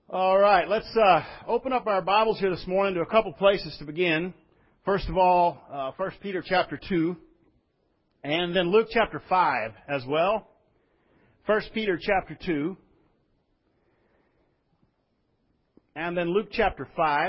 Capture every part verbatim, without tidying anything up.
All right, let's uh, open up our Bibles here this morning to a couple places to begin. First of all, uh, First Peter chapter two, and then Luke chapter five as well. First Peter chapter two, and then Luke chapter five.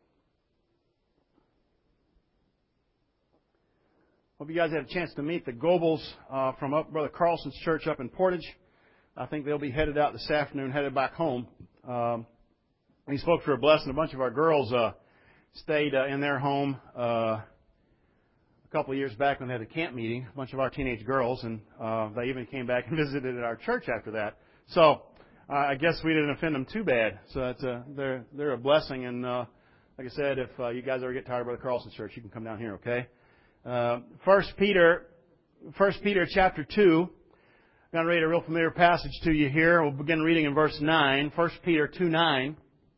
Hope you guys had a chance to meet the Goebels uh, from up Brother Carlson's church up in Portage. I think they'll be headed out this afternoon, headed back home. Um, these folks were a blessing. A bunch of our girls uh, stayed uh, in their home uh, a couple of years back when they had a camp meeting. A bunch of our teenage girls, and uh, they even came back and visited at our church after that. So uh, I guess we didn't offend them too bad. So that's a, they're they're a blessing. And uh, like I said, if uh, you guys ever get tired of Brother Carlson's church, you can come down here. Okay. Uh, First Peter, First Peter chapter two. I'm going to read a real familiar passage to you here. We'll begin reading in verse nine. First Peter two nine.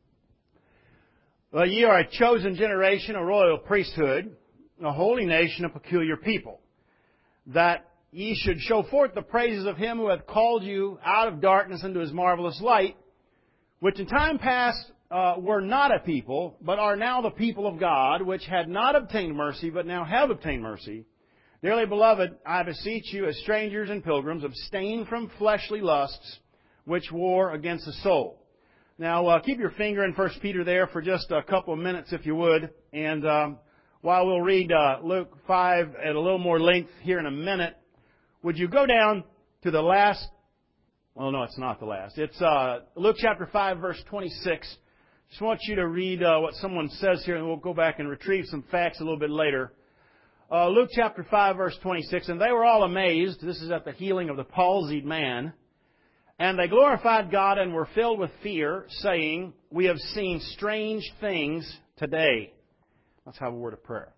Well, ye are a chosen generation, a royal priesthood, a holy nation, a peculiar people, that ye should show forth the praises of Him who hath called you out of darkness into His marvelous light, which in time past uh, were not a people, but are now the people of God, which had not obtained mercy, but now have obtained mercy. Dearly beloved, I beseech you as strangers and pilgrims, abstain from fleshly lusts which war against the soul. Now, uh, keep your finger in First Peter there for just a couple of minutes, if you would. And um, while we'll read uh, Luke five at a little more length here in a minute, would you go down to the last... Well, no, it's not the last. It's uh, Luke chapter five, verse twenty-six. Just want you to read uh, what someone says here, and we'll go back and retrieve some facts a little bit later. Uh, Luke chapter five, verse twenty-six, and they were all amazed. This is at the healing of the palsied man. And they glorified God and were filled with fear, saying, we have seen strange things today. Let's have a word of prayer.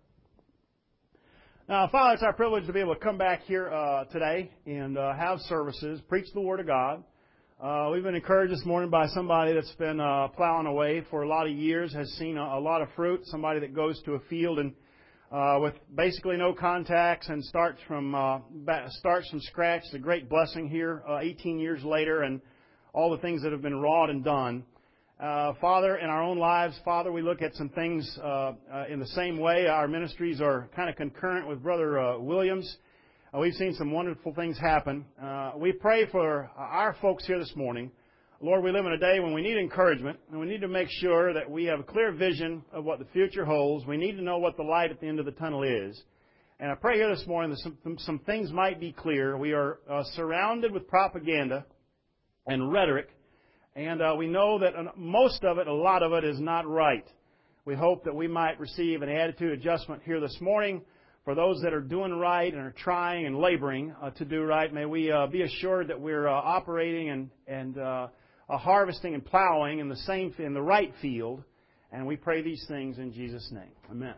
Now, Father, it's our privilege to be able to come back here uh, today and uh, have services, preach the Word of God. Uh, we've been encouraged this morning by somebody that's been uh, plowing away for a lot of years, has seen a, a lot of fruit, somebody that goes to a field and Uh, with basically no contacts and starts from uh, starts from scratch. It's a great blessing here, uh, eighteen years later, and all the things that have been wrought and done. Uh, Father, in our own lives, Father, we look at some things uh, uh, in the same way. Our ministries are kind of concurrent with Brother uh, Williams. Uh, we've seen some wonderful things happen. Uh, we pray for our folks here this morning. Lord, we live in a day when we need encouragement, and we need to make sure that we have a clear vision of what the future holds. We need to know what the light at the end of the tunnel is. And I pray here this morning that some, some things might be clear. We are uh, surrounded with propaganda and rhetoric, and uh, we know that most of it, a lot of it, is not right. We hope that we might receive an attitude adjustment here this morning for those that are doing right and are trying and laboring uh, to do right. May we uh, be assured that we're uh, operating and, and uh, Uh, harvesting and plowing in the same in the right field, and we pray these things in Jesus' name. Amen.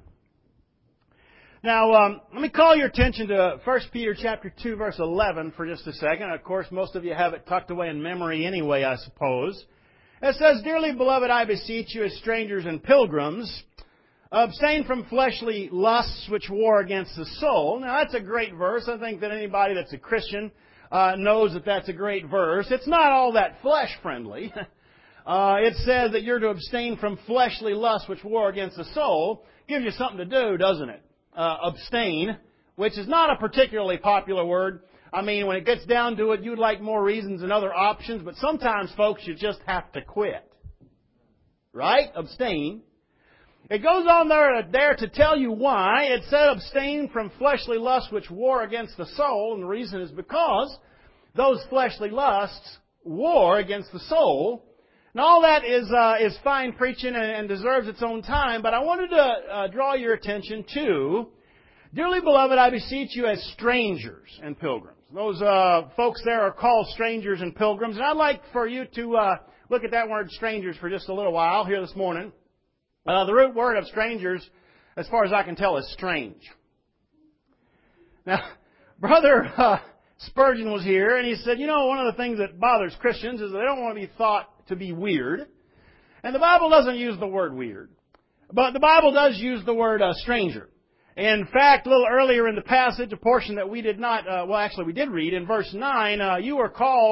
Now, um, let me call your attention to First Peter chapter two, verse eleven for just a second. Of course, most of you have it tucked away in memory anyway, I suppose. It says, "Dearly beloved, I beseech you as strangers and pilgrims, abstain from fleshly lusts which war against the soul." Now, that's a great verse. I think that anybody that's a Christian Uh, knows that that's a great verse. It's not all that flesh-friendly. uh, it says that you're to abstain from fleshly lusts which war against the soul. Gives you something to do, doesn't it? Uh, abstain, which is not a particularly popular word. I mean, when it gets down to it, you'd like more reasons and other options, but sometimes, folks, you just have to quit. Right? Abstain. It goes on there, there to tell you why. It said abstain from fleshly lusts which war against the soul. And the reason is because those fleshly lusts war against the soul. And all that is uh, is fine preaching and, and deserves its own time. But I wanted to uh, draw your attention to, dearly beloved, I beseech you as strangers and pilgrims. Those uh, folks there are called strangers and pilgrims. And I'd like for you to uh, look at that word strangers for just a little while here this morning. Uh, the root word of strangers, as far as I can tell, is strange. Now, Brother uh, Spurgeon was here, and he said, you know, one of the things that bothers Christians is that they don't want to be thought to be weird. And the Bible doesn't use the word weird. But the Bible does use the word uh, stranger. In fact, a little earlier in the passage, a portion that we did not, uh, well, actually we did read, in verse nine, uh, you are called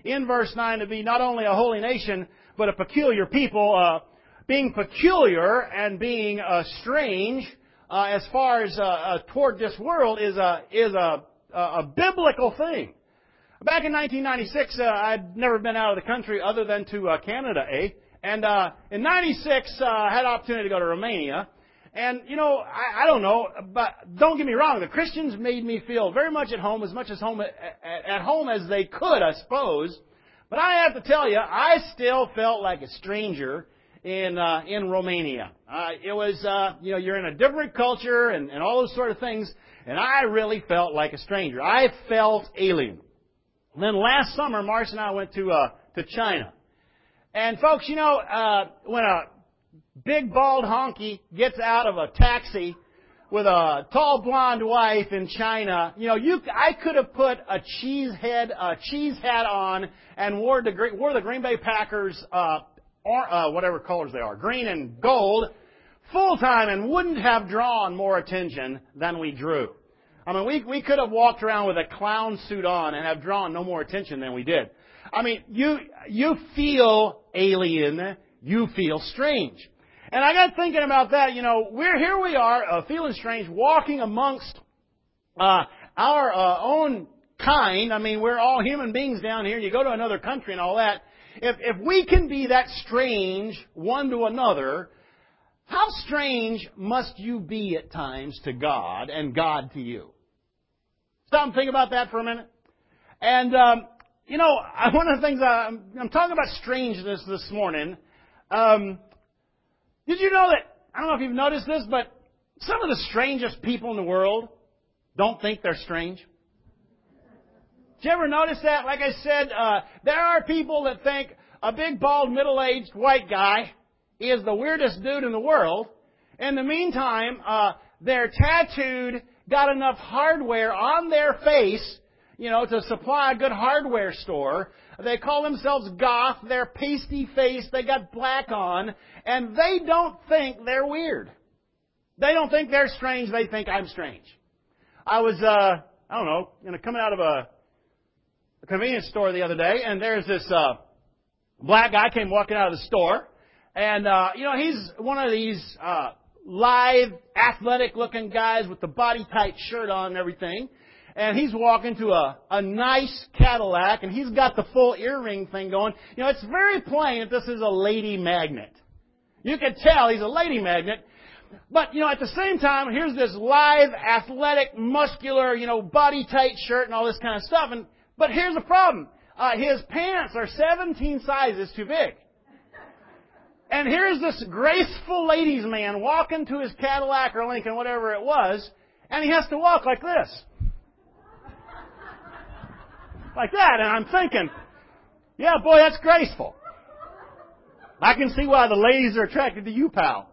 in verse nine to be not only a holy nation, but a peculiar people. Uh, being peculiar and being uh, strange uh, as far as uh, uh, toward this world is a is a, a, a biblical thing. Back in nineteen ninety-six, uh, I'd never been out of the country other than to uh, Canada, eh? And uh, in ninety-six, uh, I had an opportunity to go to Romania. And, you know, I, I don't know, but don't get me wrong, the Christians made me feel very much at home, as much as home at, at, at home as they could, I suppose. But I have to tell you, I still felt like a stranger in uh, in Romania. Uh, it was, uh, you know, you're in a different culture and, and all those sort of things, and I really felt like a stranger. I felt alien. And then last summer, Marcy and I went to uh, to China. And folks, you know, uh, when a big bald honky gets out of a taxi with a tall blonde wife in China, you know, you I could have put a cheese head, a cheese hat on and wore the wore the Green Bay Packers, uh, or uh, whatever colors they are, green and gold, full time, and wouldn't have drawn more attention than we drew. I mean, we we could have walked around with a clown suit on and have drawn no more attention than we did. I mean, you you feel alien, you feel strange. And I got thinking about that, you know, we're here we are, uh, feeling strange, walking amongst uh, our uh, own kind. I mean, we're all human beings down here. You go to another country and all that. If if we can be that strange one to another, how strange must you be at times to God and God to you? Stop and think about that for a minute. And, um, you know, one of the things, I, I'm, I'm talking about strangeness this morning. Um, did you know that, I don't know if you've noticed this, but some of the strangest people in the world don't think they're strange? Did you ever notice that? Like I said, uh, there are people that think a big, bald, middle-aged white guy is the weirdest dude in the world. In the meantime, uh, they're tattooed, got enough hardware on their face, you know, to supply a good hardware store. They call themselves goth. They're pasty-faced. They got black on. And they don't think they're weird. They don't think they're strange. They think I'm strange. I was, uh, I don't know, you know, coming out of a, a convenience store the other day, and there's this uh, black guy came walking out of the store. And, uh, you know, he's one of these uh, live, athletic-looking guys with the body-tight shirt on and everything. And he's walking to a, a nice Cadillac, and he's got the full earring thing going. You know, it's very plain that this is a lady magnet. You can tell he's a lady magnet. But, you know, at the same time, here's this live, athletic, muscular, you know, body-tight shirt and all this kind of stuff. And But here's the problem. Uh, his pants are seventeen sizes too big. And here's this graceful ladies' man walking to his Cadillac or Lincoln, whatever it was, and he has to walk like this. Like that, and I'm thinking, yeah, boy, that's graceful. I can see why the ladies are attracted to you, pal.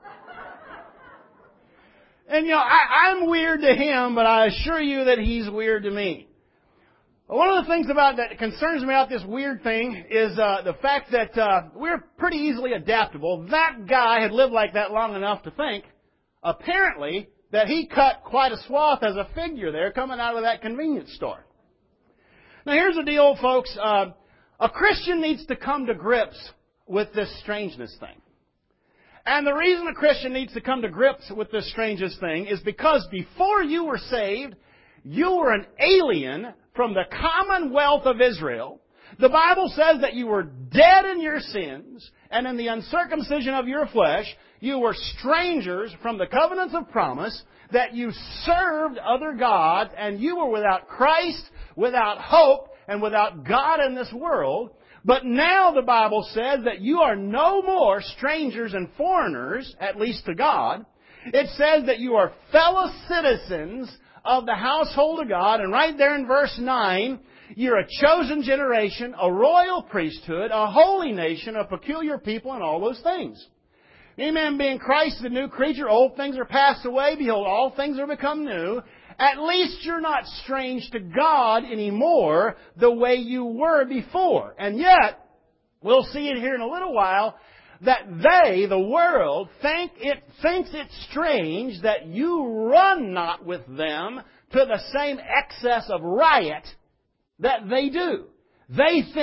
And, you know, I, I'm weird to him, but I assure you that he's weird to me. One of the things about that concerns me about this weird thing is uh, the fact that uh, we're pretty easily adaptable. That guy had lived like that long enough to think, apparently, that he cut quite a swath as a figure there coming out of that convenience store. Now, here's the deal, folks. Uh, a Christian needs to come to grips with this strangeness thing. And the reason a Christian needs to come to grips with this strangest thing is because before you were saved, you were an alien from the commonwealth of Israel. The Bible says that you were dead in your sins and in the uncircumcision of your flesh. You were strangers from the covenants of promise, that you served other gods, and you were without Christ, without hope, and without God in this world. But now the Bible says that you are no more strangers and foreigners, at least to God. It says that you are fellow citizens of the household of God. And right there in verse nine, you're a chosen generation, a royal priesthood, a holy nation, a peculiar people, and all those things. Amen. Being Christ, the new creature, old things are passed away. Behold, all things are become new. At least you're not strange to God anymore the way you were before. And yet, we'll see it here in a little while, that they, the world, think it thinks it strange that you run not with them to the same excess of riot that they do. They think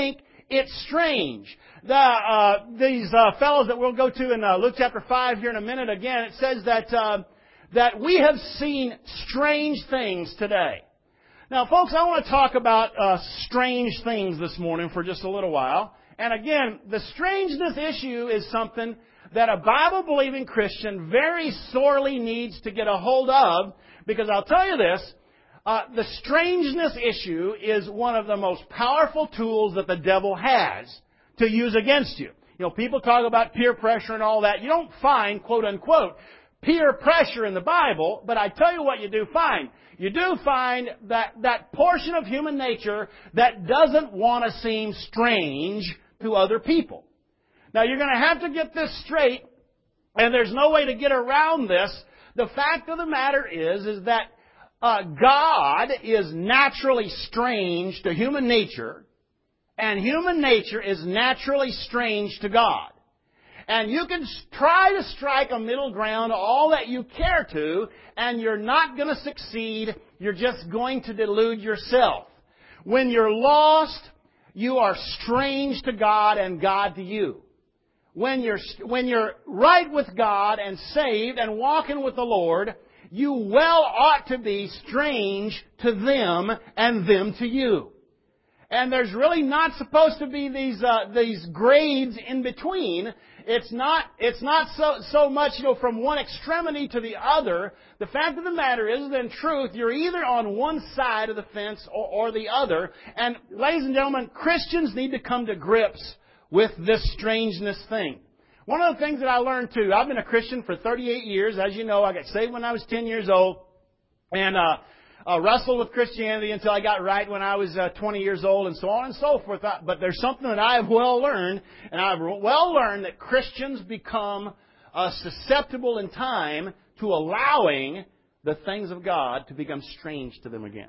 it's strange. The, uh, these uh, fellows that we'll go to in uh, Luke chapter five here in a minute again, it says that uh, that we have seen strange things today. Now, folks, I want to talk about uh, strange things this morning for just a little while. And again, the strangeness issue is something that a Bible-believing Christian very sorely needs to get a hold of, because I'll tell you this, uh, the strangeness issue is one of the most powerful tools that the devil has to use against you. You know, people talk about peer pressure and all that. You don't find, quote unquote, peer pressure in the Bible, but I tell you what you do find. You do find that, that portion of human nature that doesn't want to seem strange to other people. Now, you're going to have to get this straight, and there's no way to get around this. The fact of the matter is, is that uh, God is naturally strange to human nature, and human nature is naturally strange to God. And you can try to strike a middle ground all that you care to, and you're not going to succeed. You're just going to delude yourself. When you're lost, you are strange to God and God to you. When you're, when you're right with God and saved and walking with the Lord, you well ought to be strange to them and them to you. And there's really not supposed to be these uh, these grades in between. It's not it's not so so much, you know, from one extremity to the other. The fact of the matter is that in truth, you're either on one side of the fence or, or the other. And ladies and gentlemen, Christians need to come to grips with this strangeness thing. One of the things that I learned too, I've been a Christian for thirty-eight years. As you know, I got saved when I was ten years old. And uh Uh, wrestled with Christianity until I got right when I was uh, twenty years old, and so on and so forth. But there's something that I have well learned, and I've well learned that Christians become uh, susceptible in time to allowing the things of God to become strange to them again.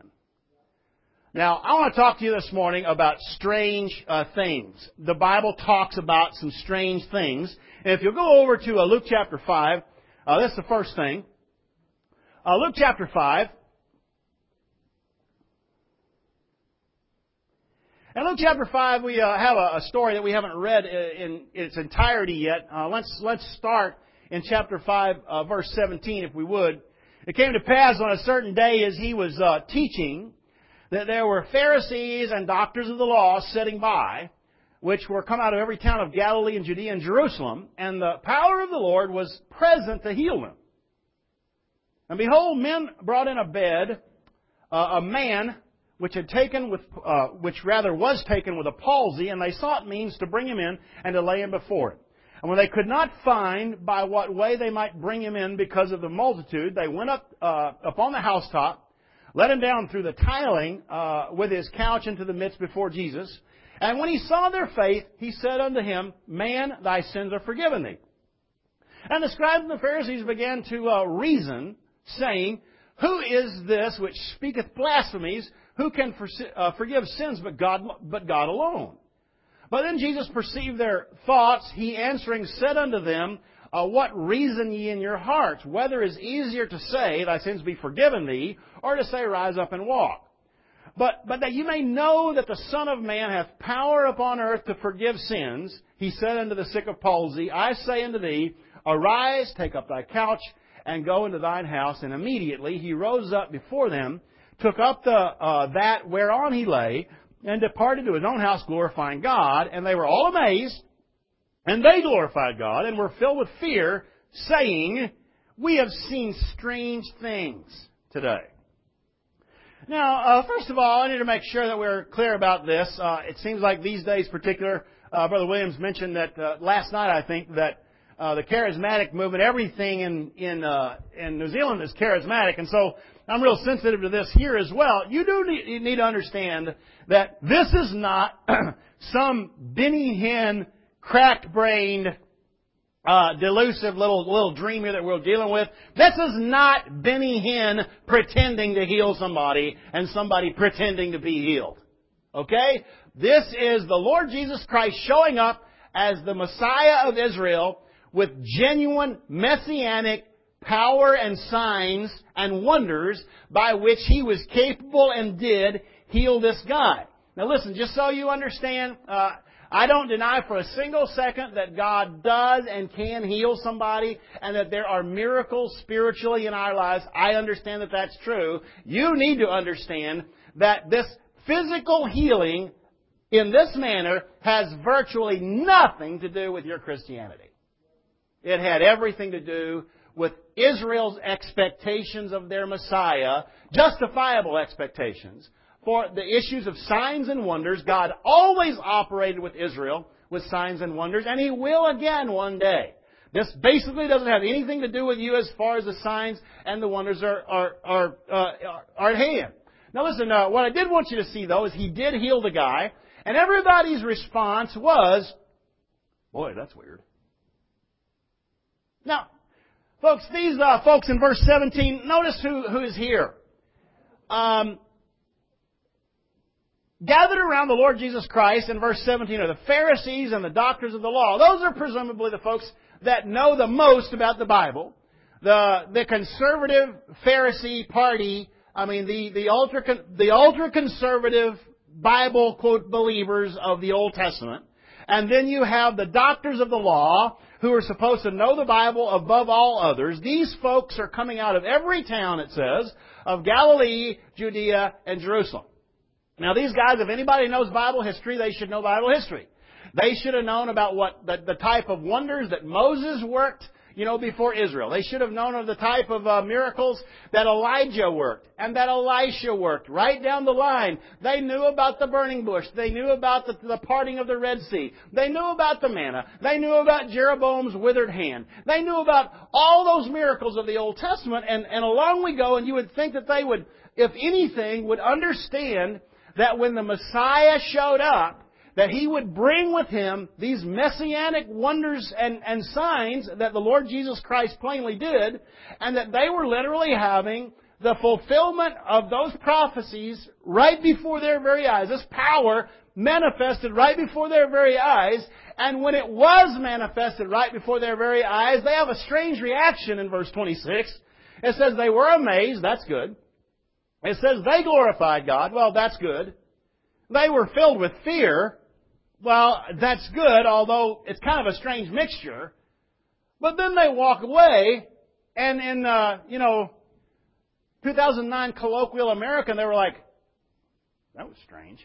Now, I want to talk to you this morning about strange uh, things. The Bible talks about some strange things. And if you'll go over to uh, Luke chapter five, uh, that's the first thing. Uh, Luke chapter five. In Luke chapter five, we uh, have a, a story that we haven't read in, in its entirety yet. Uh, let's let's start in chapter five, uh, verse seventeen, if we would. It came to pass on a certain day as he was uh, teaching that there were Pharisees and doctors of the law sitting by, which were come out of every town of Galilee and Judea and Jerusalem, and the power of the Lord was present to heal them. And behold, men brought in a bed uh, a man which had taken with, uh, which rather was taken with a palsy, and they sought means to bring him in and to lay him before him. And when they could not find by what way they might bring him in because of the multitude, they went up uh, upon the housetop, let him down through the tiling uh, with his couch into the midst before Jesus. And when he saw their faith, he said unto him, Man, thy sins are forgiven thee. And the scribes and the Pharisees began to uh, reason, saying, Who is this which speaketh blasphemies? Who can for, uh, forgive sins but God, but God alone? But then Jesus perceived their thoughts. He answering said unto them, uh, What reason ye in your hearts? Whether is easier to say, Thy sins be forgiven thee, or to say, Rise up and walk? But, but that you may know that the Son of Man hath power upon earth to forgive sins, he said unto the sick of palsy, I say unto thee, Arise, take up thy couch, and go into thine house. And immediately he rose up before them, took up the uh, that whereon he lay, and departed to his own house, glorifying God. And they were all amazed, and they glorified God, and were filled with fear, saying, We have seen strange things today. Now, uh, first of all, I need to make sure that we're clear about this. Uh, it seems like these days, particular, uh, Brother Williams mentioned that uh, last night, I think, that uh, the charismatic movement, everything in in uh, in New Zealand is charismatic, and so I'm real sensitive to this here as well. You do need, you need to understand that this is not some Benny Hinn, cracked-brained, uh, delusive little little dream here that we're dealing with. This is not Benny Hinn pretending to heal somebody and somebody pretending to be healed. Okay? This is the Lord Jesus Christ showing up as the Messiah of Israel with genuine messianic power and signs and wonders by which He was capable and did heal this guy. Now listen, just so you understand, uh, I don't deny for a single second that God does and can heal somebody and that there are miracles spiritually in our lives. I understand that that's true. You need to understand that this physical healing in this manner has virtually nothing to do with your Christianity. It had everything to do with Israel's expectations of their Messiah, justifiable expectations. For the issues of signs and wonders, God always operated with Israel with signs and wonders, and He will again one day. This basically doesn't have anything to do with you as far as the signs and the wonders are are are, uh, are at hand. Now listen, uh, what I did want you to see though is He did heal the guy, and everybody's response was, "Boy, that's weird." Now, folks, these uh, folks in verse seventeen, notice who who is here. Um. Gathered around the Lord Jesus Christ in verse seventeen are the Pharisees and the doctors of the law. Those are presumably the folks that know the most about the Bible. The the conservative Pharisee party, I mean the the ultra the ultra conservative Bible quote believers of the Old Testament. And then you have the doctors of the law who are supposed to know the Bible above all others. These folks are coming out of every town, it says, of Galilee, Judea, and Jerusalem. Now these guys, if anybody knows Bible history, they should know Bible history. They should have known about what the, the type of wonders that Moses worked, you know, before Israel. They should have known of the type of uh, miracles that Elijah worked and that Elisha worked right down the line. They knew about the burning bush. They knew about the, the parting of the Red Sea. They knew about the manna. They knew about Jeroboam's withered hand. They knew about all those miracles of the Old Testament, and, and along we go, and you would think that they would, if anything, would understand that when the Messiah showed up, that He would bring with Him these messianic wonders and, and signs that the Lord Jesus Christ plainly did, and that they were literally having the fulfillment of those prophecies right before their very eyes. This power manifested right before their very eyes, and when it was manifested right before their very eyes, they have a strange reaction in verse twenty-six. It says they were amazed. That's good. It says they glorified God. Well, that's good. They were filled with fear. Well, that's good, although it's kind of a strange mixture. But then they walk away, and in, uh, you know, two thousand nine colloquial American, they were like, that was strange.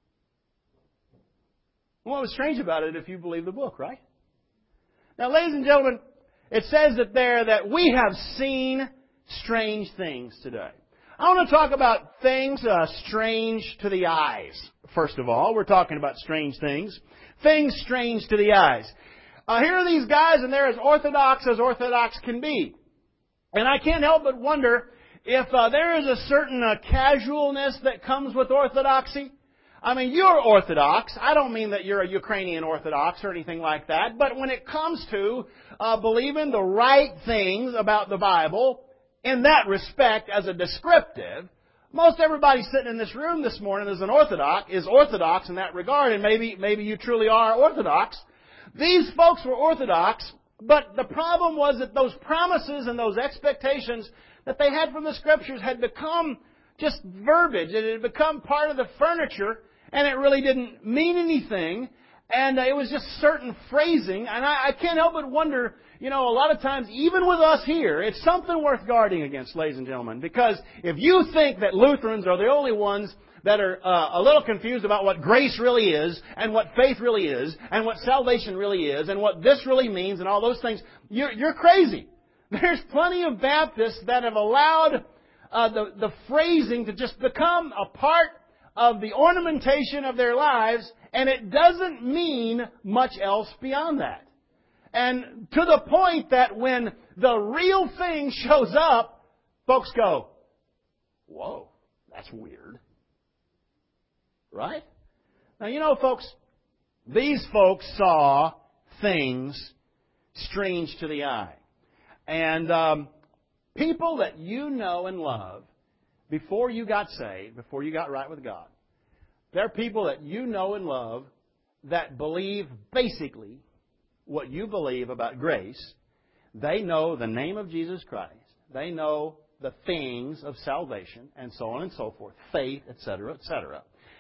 What was strange about it if you believe the book, right? Now, ladies and gentlemen, it says that there that we have seen strange things today. I want to talk about things uh, strange to the eyes. First of all, we're talking about strange things. Things strange to the eyes. Uh, here are these guys, and they're as orthodox as orthodox can be. And I can't help but wonder if uh, there is a certain uh, casualness that comes with orthodoxy. I mean, you're Orthodox. I don't mean that you're a Ukrainian Orthodox or anything like that. But when it comes to uh, believing the right things about the Bible, in that respect, as a descriptive, most everybody sitting in this room this morning is an Orthodox, is Orthodox in that regard, and maybe maybe you truly are Orthodox. These folks were Orthodox, but the problem was that those promises and those expectations that they had from the Scriptures had become just verbiage. It had become part of the furniture, and it really didn't mean anything. And it was just certain phrasing. And I, I can't help but wonder, you know, a lot of times, even with us here, it's something worth guarding against, ladies and gentlemen. Because if you think that Lutherans are the only ones that are uh, a little confused about what grace really is, and what faith really is, and what salvation really is, and what this really means, and all those things, you're, you're crazy. There's plenty of Baptists that have allowed uh, the, the phrasing to just become a part of the ornamentation of their lives, and it doesn't mean much else beyond that. And to the point that when the real thing shows up, folks go, whoa, that's weird. Right? Now, you know, folks, these folks saw things strange to the eye. And um, people that you know and love before you got saved, before you got right with God, they're people that you know and love that believe basically what you believe about grace. They know the name of Jesus Christ. They know the things of salvation and so on and so forth, faith, et cetera, et cetera.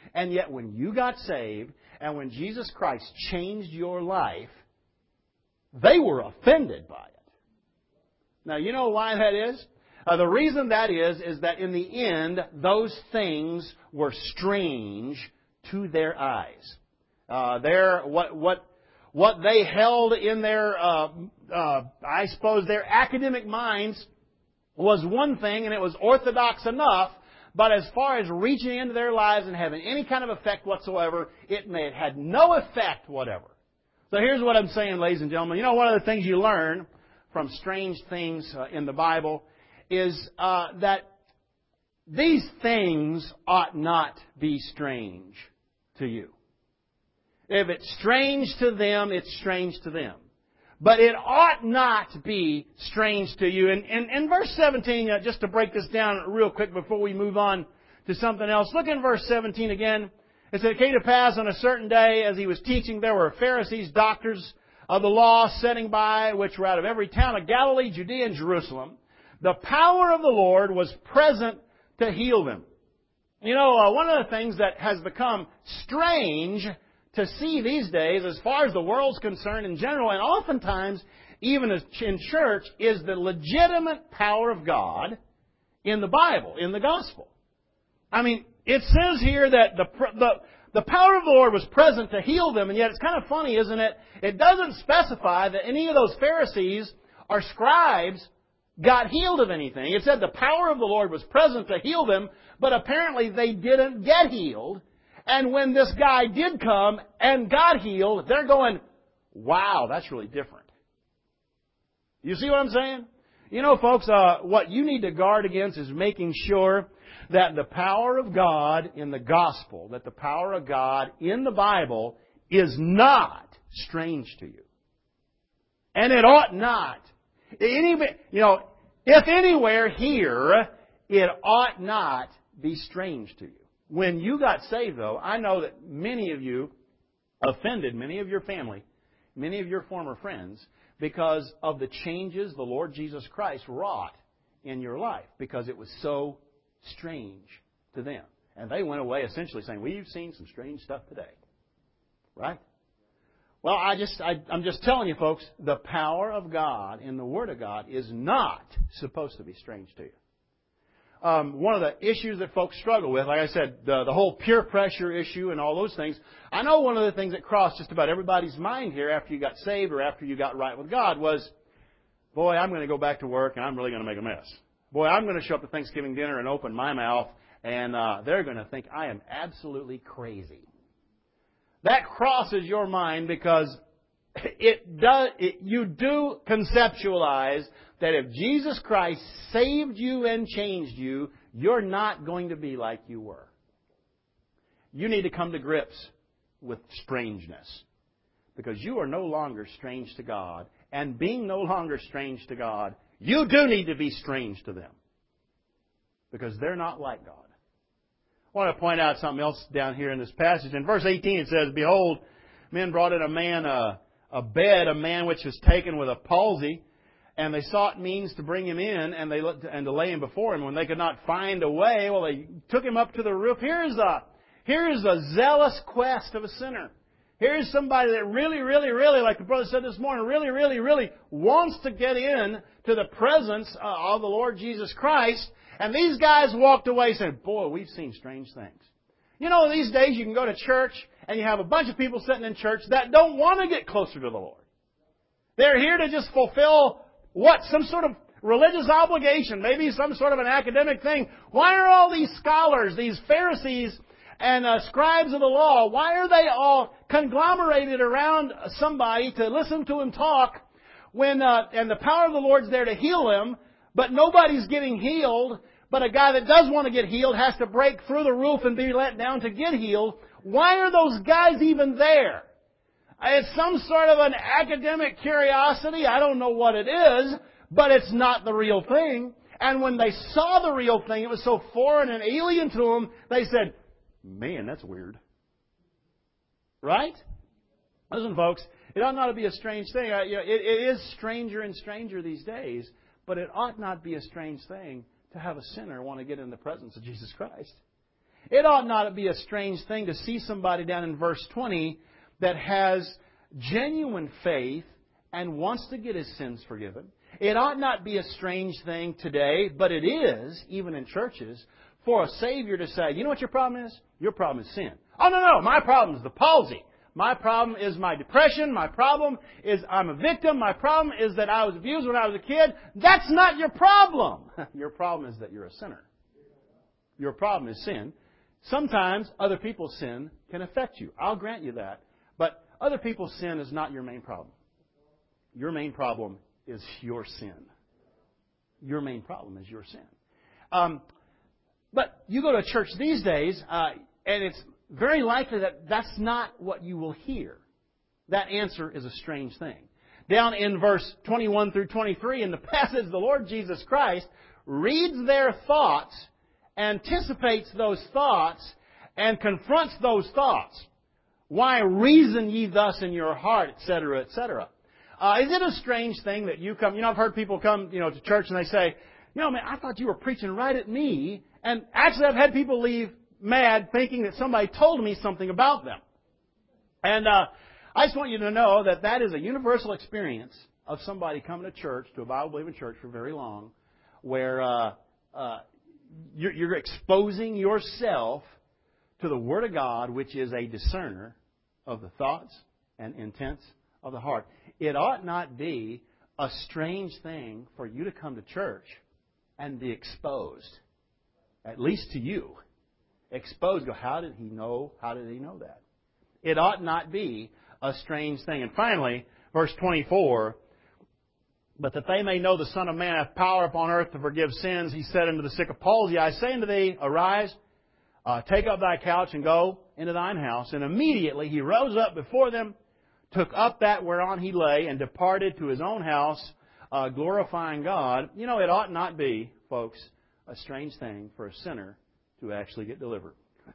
And yet when you got saved and when Jesus Christ changed your life, they were offended by it. Now, you know why that is? Uh, the reason that is, is that in the end, those things were strange to their eyes. Uh, their, what, what, what they held in their, uh, uh, I suppose, their academic minds was one thing, and it was orthodox enough, but as far as reaching into their lives and having any kind of effect whatsoever, it may have had no effect whatever. So here's what I'm saying, ladies and gentlemen. You know, one of the things you learn from strange things uh, in the Bible is uh, that these things ought not be strange to you. If it's strange to them, it's strange to them. But it ought not be strange to you. And in verse seventeen, uh, just to break this down real quick before we move on to something else, look in verse seventeen again. It said, "It came to pass on a certain day, as he was teaching, there were Pharisees, doctors of the law, sitting by, which were out of every town of Galilee, Judea, and Jerusalem. The power of the Lord was present to heal them." You know, uh, one of the things that has become strange to see these days, as far as the world's concerned in general, and oftentimes even in church, is the legitimate power of God in the Bible, in the gospel. I mean, it says here that the, the, the power of the Lord was present to heal them, and yet it's kind of funny, isn't it? It doesn't specify that any of those Pharisees or scribes got healed of anything. It said the power of the Lord was present to heal them, but apparently they didn't get healed. And when this guy did come and got healed, they're going, wow, that's really different. You see what I'm saying? You know, folks, uh, what you need to guard against is making sure that the power of God in the gospel, that the power of God in the Bible is not strange to you. And it ought not. Any, you know, if anywhere here, it ought not be strange to you. When you got saved, though, I know that many of you offended many of your family, many of your former friends, because of the changes the Lord Jesus Christ wrought in your life, because it was so strange to them. And they went away essentially saying, we've seen some strange stuff today. Right? Well, I just, I, I'm just telling you, folks, the power of God in the Word of God is not supposed to be strange to you. Um, one of the issues that folks struggle with, like I said, the, the whole peer pressure issue and all those things. I know one of the things that crossed just about everybody's mind here after you got saved or after you got right with God was, boy, I'm going to go back to work and I'm really going to make a mess. Boy, I'm going to show up to Thanksgiving dinner and open my mouth and uh, they're going to think I am absolutely crazy. That crosses your mind because it does. It, you do conceptualize that if Jesus Christ saved you and changed you, you're not going to be like you were. You need to come to grips with strangeness. Because you are no longer strange to God. And being no longer strange to God, you do need to be strange to them. Because they're not like God. I want to point out something else down here in this passage. In verse eighteen it says, "Behold, men brought in a man, a, a bed, a man which was taken with a palsy. And they sought means to bring him in and they and to lay him before him. When they could not find a way, well, they took him up to the roof. Here's a, here's a zealous quest of a sinner. Here's somebody that really, really, really, like the brother said this morning, really, really, really wants to get in to the presence of the Lord Jesus Christ. And these guys walked away saying, boy, we've seen strange things. You know, these days you can go to church and you have a bunch of people sitting in church that don't want to get closer to the Lord. They're here to just fulfill what? Some sort of religious obligation, maybe some sort of an academic thing. Why are all these scholars, these Pharisees and uh, scribes of the law, why are they all conglomerated around somebody to listen to him talk when uh, and the power of the Lord's there to heal him, but nobody's getting healed, but a guy that does want to get healed has to break through the roof and be let down to get healed? Why are those guys even there? It's some sort of an academic curiosity. I don't know what it is, but it's not the real thing. And when they saw the real thing, it was so foreign and alien to them, they said, man, that's weird. Right? Listen, folks, it ought not to be a strange thing. It is stranger and stranger these days, but it ought not be a strange thing to have a sinner want to get in the presence of Jesus Christ. It ought not be a strange thing to see somebody down in verse twenty that has genuine faith and wants to get his sins forgiven. It ought not be a strange thing today, but it is, even in churches, for a Savior to say, you know what your problem is? Your problem is sin. Oh, no, no, my problem is the palsy. My problem is my depression. My problem is I'm a victim. My problem is that I was abused when I was a kid. That's not your problem. Your problem is that you're a sinner. Your problem is sin. Sometimes other people's sin can affect you. I'll grant you that. But other people's sin is not your main problem. Your main problem is your sin. Your main problem is your sin. Um, but you go to a church these days, uh, and it's very likely that that's not what you will hear. That answer is a strange thing. Down in verse twenty-one through twenty-three, in the passage, the Lord Jesus Christ reads their thoughts, anticipates those thoughts, and confronts those thoughts. Why reason ye thus in your heart, et cetera, et cetera. Uh, is it a strange thing that you come, you know, I've heard people come, you know, to church and they say, you know, man, I thought you were preaching right at me. And actually I've had people leave mad thinking that somebody told me something about them. And uh, I just want you to know that that is a universal experience of somebody coming to church, to a Bible-believing church for very long, where uh, uh, you're, you're exposing yourself to the Word of God, which is a discerner of the thoughts and intents of the heart. It ought not be a strange thing for you to come to church and be exposed, at least to you. Exposed. Go, how did he know? How did he know that? It ought not be a strange thing. And finally, verse twenty-four, but that they may know the Son of Man hath power upon earth to forgive sins, he said unto the sick of palsy, I say unto thee, arise, uh, take up thy couch, and go into thine house. And immediately he rose up before them, took up that whereon he lay, and departed to his own house, uh, glorifying God. You know, it ought not be, folks, a strange thing for a sinner to actually get delivered.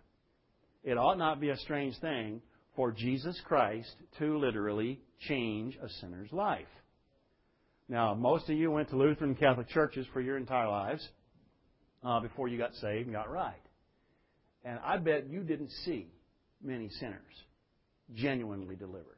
It ought not be a strange thing for Jesus Christ to literally change a sinner's life. Now, most of you went to Lutheran Catholic churches for your entire lives uh, before you got saved and got right. And I bet you didn't see many sinners genuinely delivered.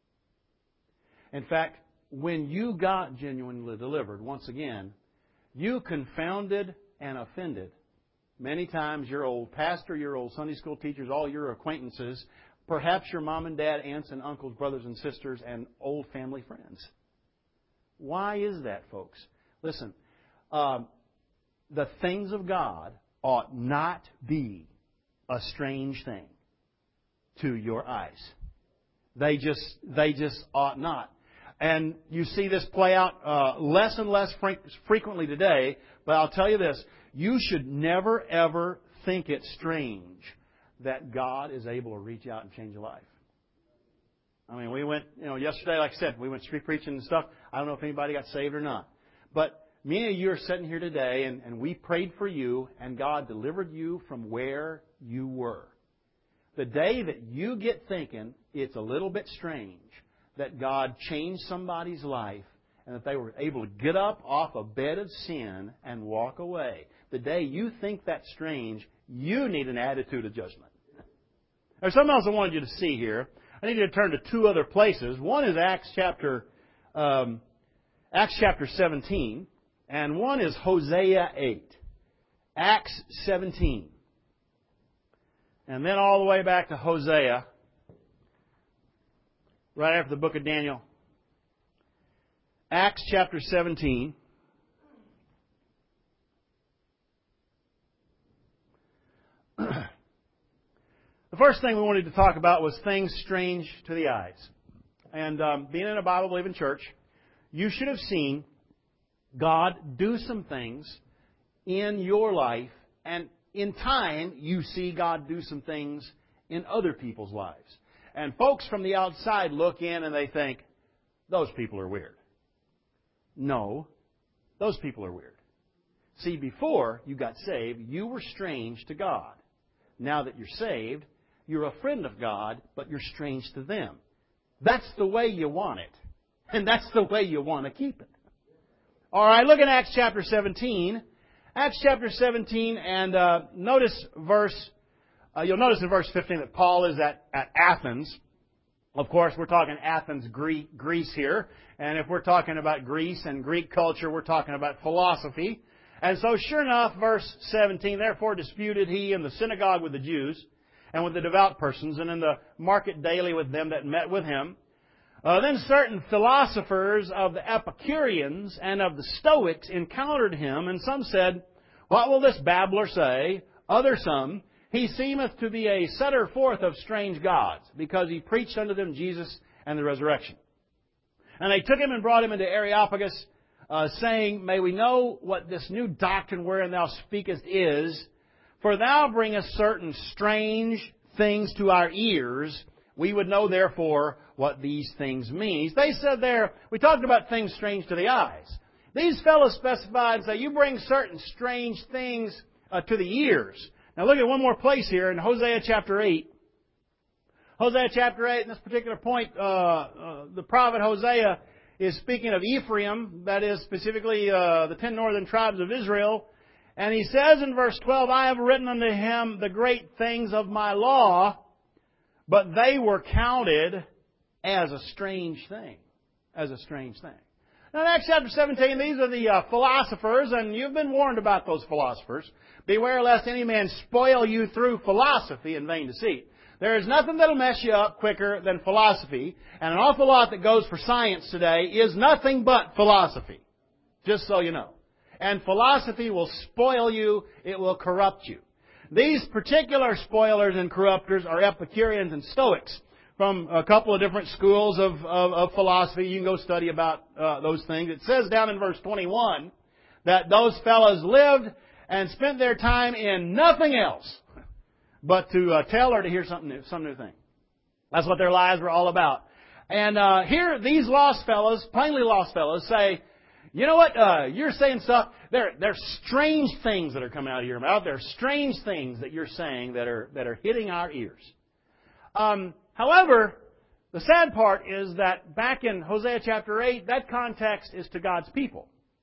In fact, when you got genuinely delivered, once again, you confounded and offended many times your old pastor, your old Sunday school teachers, all your acquaintances, perhaps your mom and dad, aunts and uncles, brothers and sisters, and old family friends. Why is that, folks? Listen, um, the things of God ought not be a strange thing to your eyes. They just, they just ought not. And you see this play out uh, less and less fre- frequently today, but I'll tell you this. You should never, ever think it strange that God is able to reach out and change a life. I mean, we went, you know, yesterday, like I said, we went street preaching and stuff. I don't know if anybody got saved or not. But many of you are sitting here today, and, and we prayed for you, and God delivered you from where you were. The day that you get thinking it's a little bit strange that God changed somebody's life and that they were able to get up off a bed of sin and walk away, the day you think that's strange, you need an attitude of judgment. There's something else I wanted you to see here. I need you to turn to two other places. One is Acts chapter um, Acts chapter seventeen, and one is Hosea eight. Acts seventeen. And then all the way back to Hosea, right after the book of Daniel. Acts chapter seventeen. The first thing we wanted to talk about was things strange to the eyes. And um, being in a Bible-believing church, you should have seen God do some things in your life, and in time, you see God do some things in other people's lives. And folks from the outside look in and they think, those people are weird. No, those people are weird. See, before you got saved, you were strange to God. Now that you're saved, you're a friend of God, but you're strange to them. That's the way you want it. And that's the way you want to keep it. All right, look at Acts chapter seventeen. Acts chapter seventeen, and uh, notice verse Uh, you'll notice in verse fifteen that Paul is at, at Athens. Of course, we're talking Athens, Greece here. And if we're talking about Greece and Greek culture, we're talking about philosophy. And so, sure enough, verse seventeen, therefore disputed he in the synagogue with the Jews and with the devout persons, and in the market daily with them that met with him. Uh, then certain philosophers of the Epicureans and of the Stoics encountered him, and some said, what will this babbler say? Other some, he seemeth to be a setter forth of strange gods, because he preached unto them Jesus and the resurrection. And they took him and brought him into Areopagus, uh, saying, may we know what this new doctrine wherein thou speakest is, for thou bringest certain strange things to our ears. We would know, therefore, what these things mean. They said there, we talked about things strange to the eyes. These fellows specified and say, you bring certain strange things uh, to the ears. Now look at one more place here in Hosea chapter eight. Hosea chapter eight, in this particular point, uh, uh, the prophet Hosea is speaking of Ephraim, that is specifically uh, the ten northern tribes of Israel. And he says in verse twelve, I have written unto him the great things of my law, but they were counted as a strange thing. As a strange thing. Now in Acts chapter seventeen, these are the uh, philosophers, and you've been warned about those philosophers. Beware lest any man spoil you through philosophy and vain deceit. There is nothing that'll mess you up quicker than philosophy, and an awful lot that goes for science today is nothing but philosophy. Just so you know. And philosophy will spoil you, it will corrupt you. These particular spoilers and corrupters are Epicureans and Stoics from a couple of different schools of, of, of philosophy. You can go study about uh, those things. It says down in verse twenty-one that those fellows lived and spent their time in nothing else but to uh, tell or to hear something new, some new thing. That's what their lives were all about. And uh, here, these lost fellows, plainly lost fellows, say, you know what, uh, you're saying stuff, there, there's strange things that are coming out of your mouth. There are strange things that you're saying that are, that are hitting our ears. Um, however, the sad part is that back in Hosea chapter eight, that context is to God's people.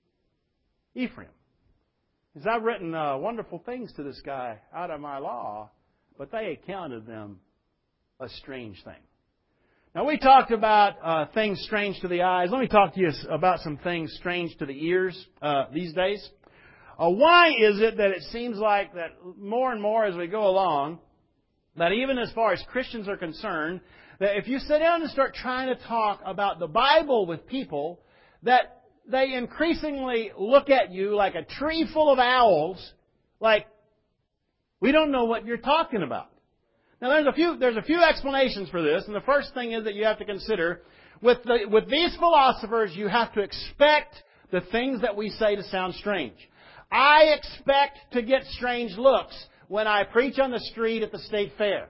Ephraim. He says, I've written uh, wonderful things to this guy out of my law, but they accounted them a strange thing. Now, we talked about uh, things strange to the eyes. Let me talk to you about some things strange to the ears uh, these days. Uh, why is it that it seems like that more and more as we go along, that even as far as Christians are concerned, that if you sit down and start trying to talk about the Bible with people, that they increasingly look at you like a tree full of owls, like, we don't know what you're talking about. Now, there's a few there's a few explanations for this, and the first thing is that you have to consider, with the, with these philosophers, you have to expect the things that we say to sound strange. I expect to get strange looks when I preach on the street at the state fair.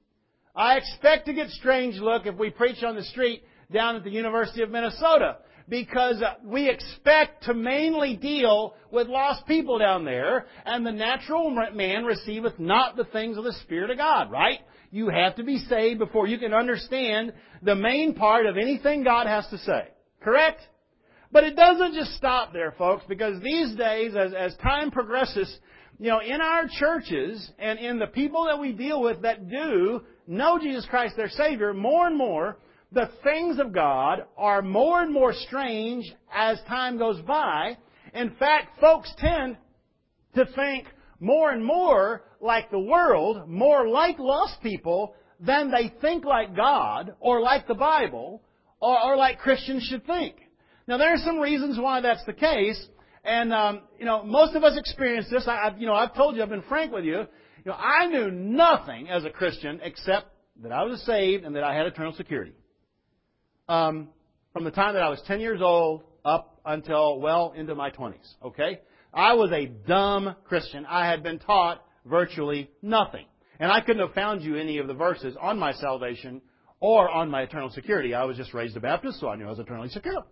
I expect to get strange look if we preach on the street down at the University of Minnesota, because we expect to mainly deal with lost people down there, and the natural man receiveth not the things of the Spirit of God, right? You have to be saved before you can understand the main part of anything God has to say. Correct? But it doesn't just stop there, folks, because these days, as, as time progresses, you know, in our churches and in the people that we deal with that do know Jesus Christ their Savior, more and more, the things of God are more and more strange as time goes by. In fact, folks tend to think more and more like the world, more like lost people, than they think like God or like the Bible or, or like Christians should think. Now, there are some reasons why that's the case. And, um, you know, most of us experience this. I, I've, you know, I've told you, I've been frank with you. You know, I knew nothing as a Christian except that I was saved and that I had eternal security. Um, from the time that I was ten years old up until well into my twenties. Okay? I was a dumb Christian. I had been taught virtually nothing. And I couldn't have found you any of the verses on my salvation or on my eternal security. I was just raised a Baptist, so I knew I was eternally secure.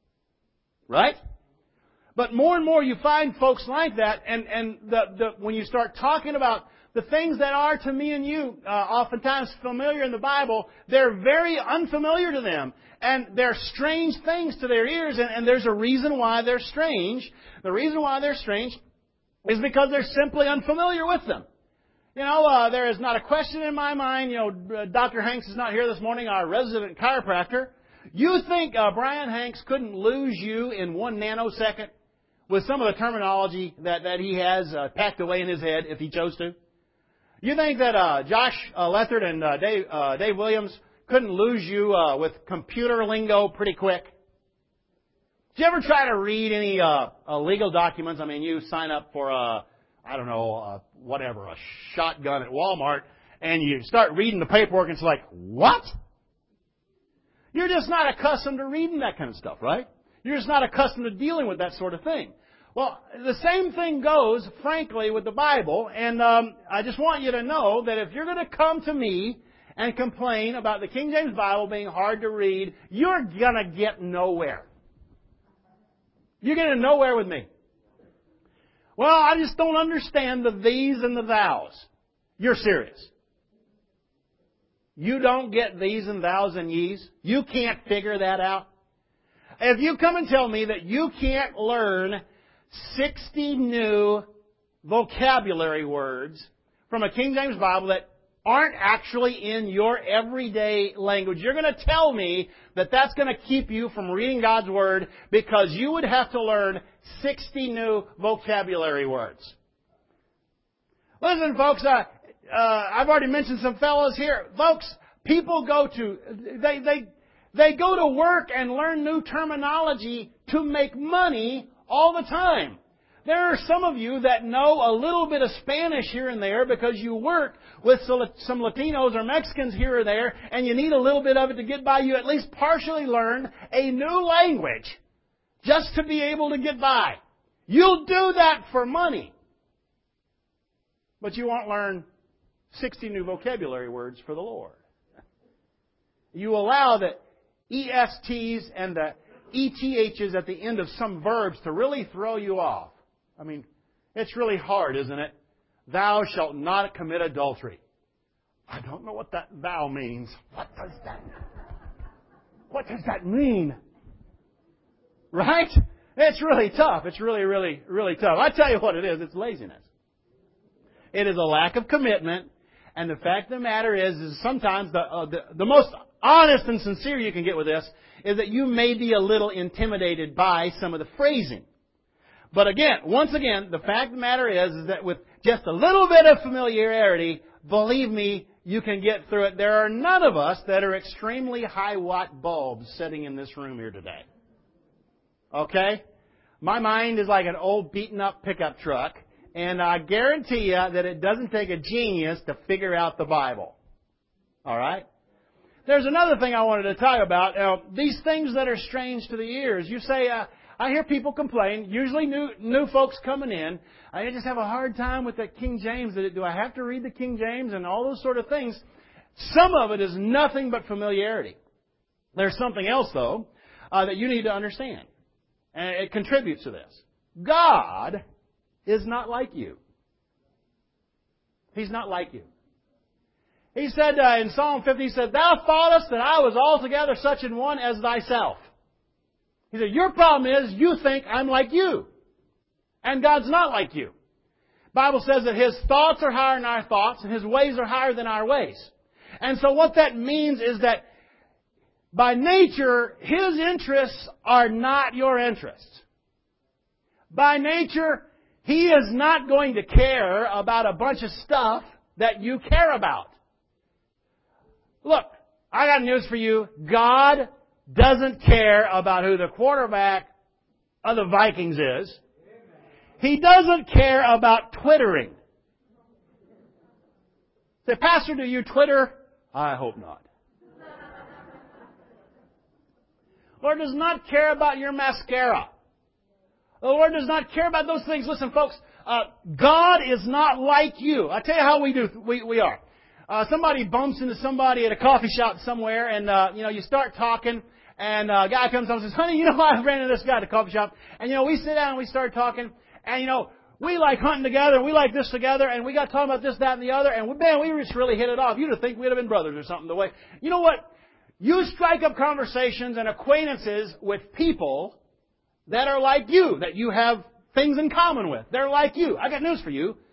Right? But more and more you find folks like that, and, and the, the, when you start talking about the things that are to me and you uh, oftentimes familiar in the Bible, they're very unfamiliar to them. And they're strange things to their ears, and, and there's a reason why they're strange. The reason why they're strange is because they're simply unfamiliar with them. You know, uh, there is not a question in my mind. You know, Doctor Hanks is not here this morning, our resident chiropractor. You think uh, Brian Hanks couldn't lose you in one nanosecond with some of the terminology that, that he has uh, packed away in his head if he chose to? You think that uh, Josh uh, Lethard and uh, Dave, uh, Dave Williams couldn't lose you uh, with computer lingo pretty quick? Did you ever try to read any uh, uh, legal documents? I mean, you sign up for a, I don't know, uh, whatever, a shotgun at Walmart, and you start reading the paperwork, and it's like, what? You're just not accustomed to reading that kind of stuff, right? You're just not accustomed to dealing with that sort of thing. Well, the same thing goes, frankly, with the Bible, and um, I just want you to know that if you're going to come to me and complain about the King James Bible being hard to read, you're going to get nowhere. You're getting nowhere with me. Well, I just don't understand the these and the thous. You're serious. You don't get these and thous and ye's? You can't figure that out? If you come and tell me that you can't learn sixty new vocabulary words from a King James Bible that aren't actually in your everyday language, you're going to tell me that that's going to keep you from reading God's Word because you would have to learn sixty new vocabulary words. Listen, folks, uh, uh, I've already mentioned some fellows here. Folks, people go to, they, they, they go to work and learn new terminology to make money all the time. There are some of you that know a little bit of Spanish here and there because you work with some Latinos or Mexicans here or there, and you need a little bit of it to get by. You at least partially learn a new language just to be able to get by. You'll do that for money. But you won't learn sixty new vocabulary words for the Lord. You allow the E S Ts and the E T Hs at the end of some verbs to really throw you off. I mean, it's really hard, isn't it? Thou shalt not commit adultery. I don't know what that thou means. What does that mean? What does that mean? Right? It's really tough. It's really, really, really tough. I tell you what it is. It's laziness. It is a lack of commitment. And the fact of the matter is, is sometimes the, uh, the, the most honest and sincere you can get with this is that you may be a little intimidated by some of the phrasing. But again, once again, the fact of the matter is, is that with just a little bit of familiarity, believe me, you can get through it. There are none of us that are extremely high-watt bulbs sitting in this room here today. Okay? My mind is like an old beaten-up pickup truck, and I guarantee you that it doesn't take a genius to figure out the Bible. All right? There's another thing I wanted to tell you about. Now, these things that are strange to the ears. You say, uh, I hear people complain, usually new new folks coming in, I just have a hard time with that King James. Do I have to read the King James and all those sort of things? Some of it is nothing but familiarity. There's something else, though, uh, that you need to understand. And it contributes to this. God is not like you. He's not like you. He said uh, in Psalm fifty, he said, Thou thoughtest that I was altogether such an one as thyself. He said, your problem is you think I'm like you. And God's not like you. The Bible says that His thoughts are higher than our thoughts and His ways are higher than our ways. And so what that means is that by nature, His interests are not your interests. By nature, He is not going to care about a bunch of stuff that you care about. Look, I got news for you. God doesn't care about who the quarterback of the Vikings is. He doesn't care about Twittering. Say, Pastor, do you Twitter? I hope not. Lord does not care about your mascara. The Lord does not care about those things. Listen, folks, uh, God is not like you. I tell you how we do. We, we are. Uh, somebody bumps into somebody at a coffee shop somewhere, and uh, you know, you start talking. And uh, a guy comes up and says, honey, you know, I ran into this guy at the coffee shop. And, you know, we sit down and we start talking. And, you know, we like hunting together. And we like this together. And we got talking about this, that, and the other. And, man, we just really hit it off. You'd have think we'd have been brothers or something. The way, you know what? You strike up conversations and acquaintances with people that are like you, that you have things in common with. They're like you. I got news for you.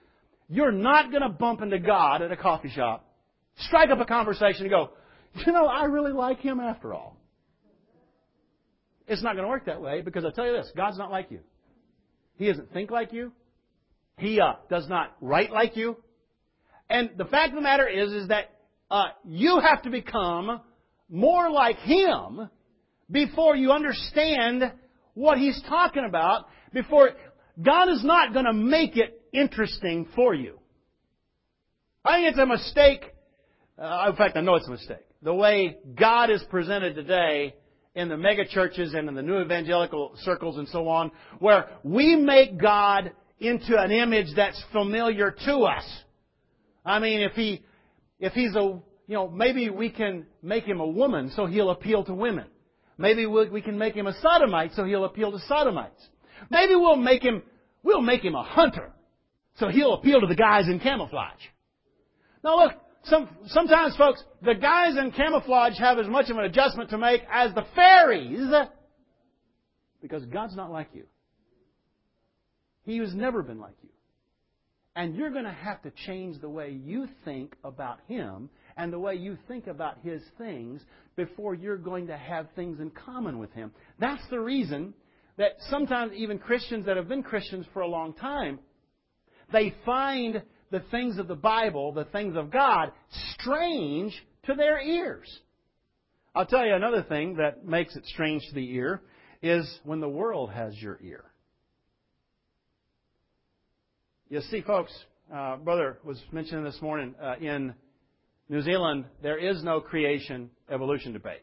You're not going to bump into God at a coffee shop, strike up a conversation and go, you know, I really like Him after all. It's not going to work that way because I tell you this, God's not like you. He doesn't think like you. He uh, does not write like you. And the fact of the matter is, is that uh, you have to become more like Him before you understand what He's talking about. Before God is not going to make it interesting for you. I think it's a mistake. Uh, in fact, I know it's a mistake. The way God is presented today in the mega churches and in the new evangelical circles and so on, where we make God into an image that's familiar to us. I mean, if he, if he's a, you know, maybe we can make him a woman so he'll appeal to women. Maybe we, we can make him a sodomite so he'll appeal to sodomites. Maybe we'll make him, we'll make him a hunter so he'll appeal to the guys in camouflage. Now look, some, sometimes folks, the guys in camouflage have as much of an adjustment to make as the fairies because God's not like you. He has never been like you. And you're going to have to change the way you think about Him and the way you think about His things before you're going to have things in common with Him. That's the reason that sometimes even Christians that have been Christians for a long time, they find the things of the Bible, the things of God, strange to their ears. I'll tell you another thing that makes it strange to the ear is when the world has your ear. You see, folks, uh, Brother was mentioning this morning, uh, in New Zealand, there is no creation-evolution debate.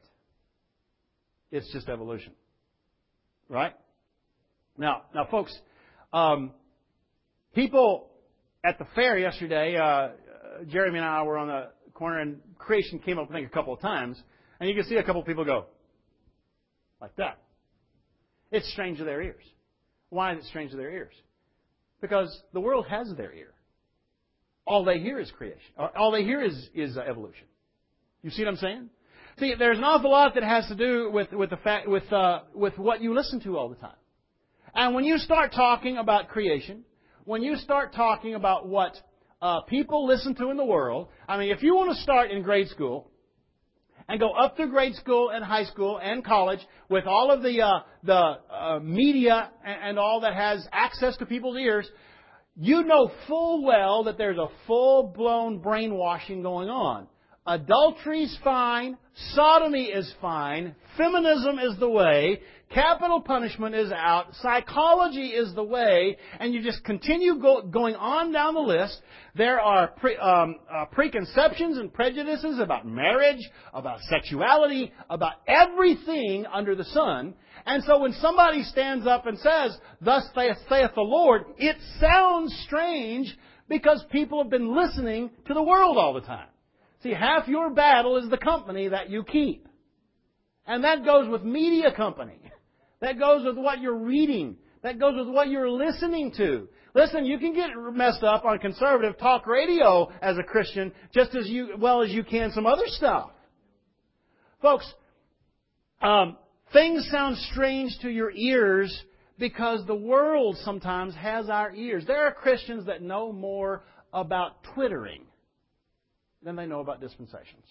It's just evolution. Right? Now, now, folks, um, people at the fair yesterday, uh, Jeremy and I were on the corner, and creation came up, I think, a couple of times, and you can see a couple of people go like that. It's strange to their ears. Why is it strange to their ears? Because the world has their ear. All they hear is creation. All they hear is, is evolution. You see what I'm saying? See, there's an awful lot that has to do with, with the fact, with, uh, with what you listen to all the time. And when you start talking about creation, when you start talking about what uh, people listen to in the world, I mean, if you want to start in grade school and go up through grade school and high school and college with all of the uh, the uh, media and, and all that has access to people's ears, you know full well that there's a full-blown brainwashing going on. Adultery's fine. Sodomy is fine. Feminism is the way. Capital punishment is out. Psychology is the way. And you just continue go, going on down the list. There are pre, um, uh, preconceptions and prejudices about marriage, about sexuality, about everything under the sun. And so when somebody stands up and says, "Thus saith the Lord," it sounds strange because people have been listening to the world all the time. See, half your battle is the company that you keep. And that goes with media company. That goes with what you're reading. That goes with what you're listening to. Listen, you can get messed up on conservative talk radio as a Christian just as you, well as you can some other stuff. Folks, um, things sound strange to your ears because the world sometimes has our ears. There are Christians that know more about Twittering than they know about dispensations.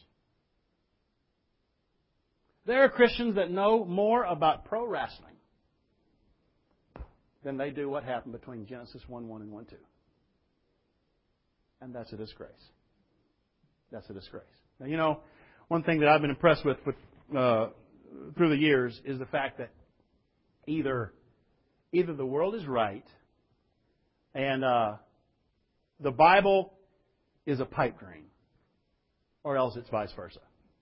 There are Christians that know more about pro wrestling than they do what happened between Genesis one one and one two. And that's a disgrace. That's a disgrace. Now, you know, one thing that I've been impressed with, with uh, through the years is the fact that either either the world is right and uh, the Bible is a pipe dream, or else it's vice versa.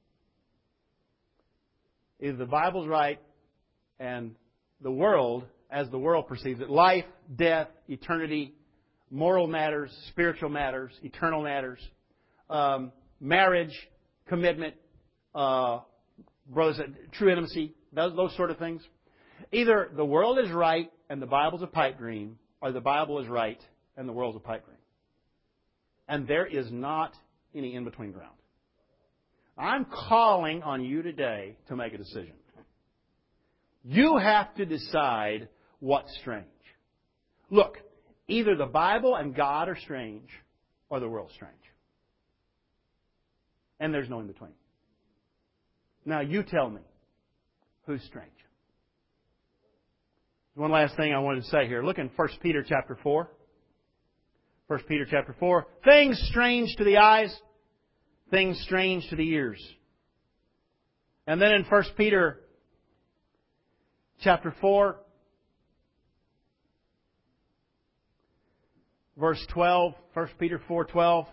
Either the Bible's right and the world, as the world perceives it, life, death, eternity, moral matters, spiritual matters, eternal matters, um, marriage, commitment, uh, brothers, true intimacy, those, those sort of things. Either the world is right and the Bible's a pipe dream, or the Bible is right and the world's a pipe dream. And there is not any in-between ground. I'm calling on you today to make a decision. You have to decide what's strange. Look, Either the Bible and God are strange, or the world's strange. And there's no in between. Now you tell me, who's strange? One last thing I wanted to say here. Look in First Peter chapter four. First Peter chapter four. Things strange to the eyes, things strange to the ears. And then in First Peter chapter four, verse twelve, First Peter four twelve.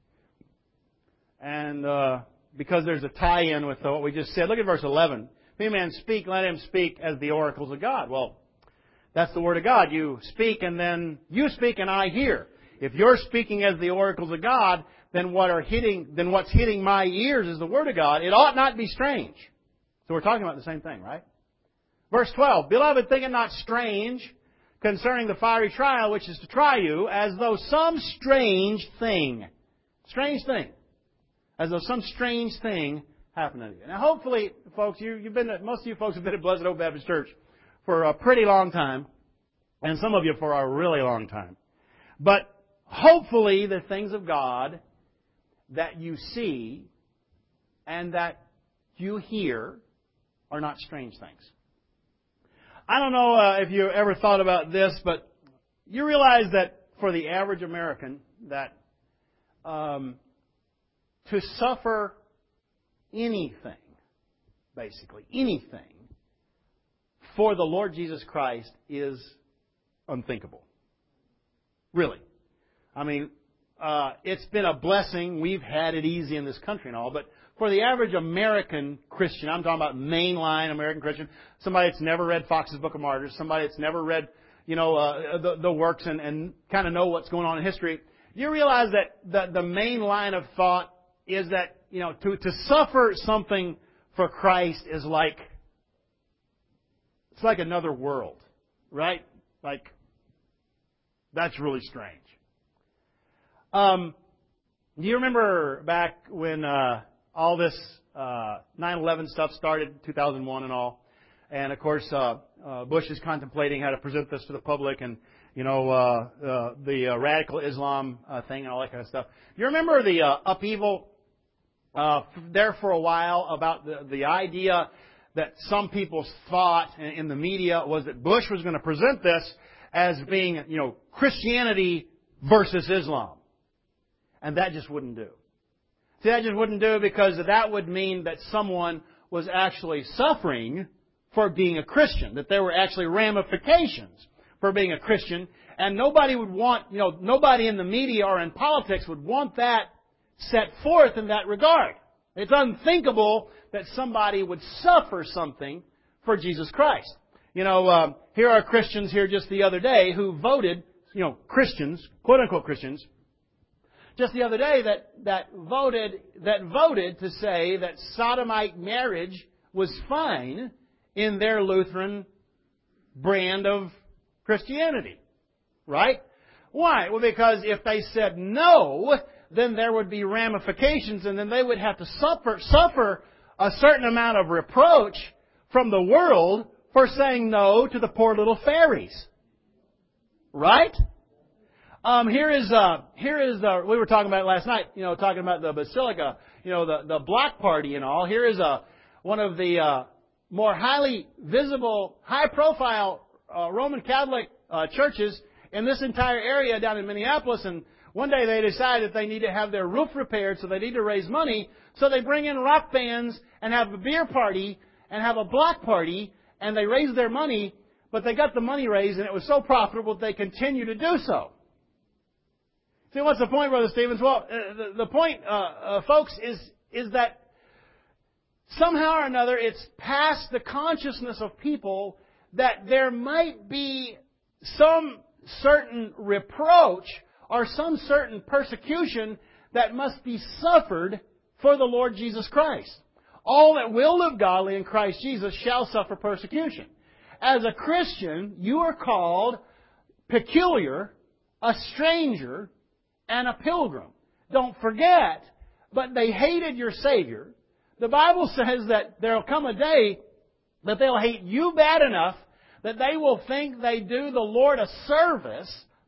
And uh, because there's a tie-in with what we just said, look at verse eleven. If any man speak, let him speak as the oracles of God. Well, that's the Word of God. You speak and then you speak and I hear. If you're speaking as the oracles of God, then what are hitting, then what's hitting my ears is the Word of God. It ought not be strange. So we're talking about the same thing, right? Verse twelve. Beloved, think it not strange concerning the fiery trial which is to try you, as though some strange thing, strange thing, as though some strange thing happened to you. Now, hopefully, folks, you, you've been, most of you folks have been at Blessed Hope Baptist Church for a pretty long time, and some of you for a really long time. But hopefully, the things of God that you see and that you hear are not strange things. I don't know uh, if you ever thought about this, but you realize that for the average American, that um, to suffer anything, basically anything, for the Lord Jesus Christ is unthinkable. Really. I mean, uh, it's been a blessing. We've had it easy in this country and all, but for the average American Christian, I'm talking about mainline American Christian, somebody that's never read Fox's Book of Martyrs, somebody that's never read, you know, uh, the, the works and, and kind of know what's going on in history, you realize that the, the main line of thought is that, you know, to, to suffer something for Christ is like, it's like another world, right? Like, that's really strange. Um, do you remember back when uh, all this uh, nine eleven stuff started, two thousand one and all? And of course, uh, uh, Bush is contemplating how to present this to the public, and you know uh, uh, the uh, radical Islam uh, thing and all that kind of stuff. You remember the uh, upheaval uh, there for a while about the the idea that some people thought in, in the media was that Bush was going to present this as being, you know, Christianity versus Islam. And that just wouldn't do. See, that just wouldn't do because that would mean that someone was actually suffering for being a Christian, that there were actually ramifications for being a Christian, and nobody would want, you know, nobody in the media or in politics would want that set forth in that regard. It's unthinkable that somebody would suffer something for Jesus Christ. You know, uh, here are Christians here just the other day who voted, you know, Christians, quote-unquote Christians, just the other day that, that voted that voted to say that sodomite marriage was fine in their Lutheran brand of Christianity. Right? Why? Well, because if they said no, then there would be ramifications, and then they would have to suffer suffer a certain amount of reproach from the world for saying no to the poor little fairies. Right? Um, here is, uh, here is, uh, we were talking about it last night, you know, talking about the Basilica, you know, the, the block party and all. Here is, uh, one of the, uh, more highly visible, high profile, uh, Roman Catholic, uh, churches in this entire area down in Minneapolis. And one day they decide that they need to have their roof repaired, so they need to raise money. So they bring in rock bands and have a beer party and have a block party, and they raise their money, but they got the money raised and it was so profitable that they continue to do so. See, what's the point, Brother Stevens? Well, uh, the, the point, uh, uh, folks, is is that somehow or another it's past the consciousness of people that there might be some certain reproach or some certain persecution that must be suffered for the Lord Jesus Christ. All that will live godly in Christ Jesus shall suffer persecution. As a Christian, you are called peculiar, a stranger, and a pilgrim. Don't forget, but they hated your Savior. The Bible says that there will come a day that they'll hate you bad enough that they will think they do the Lord a service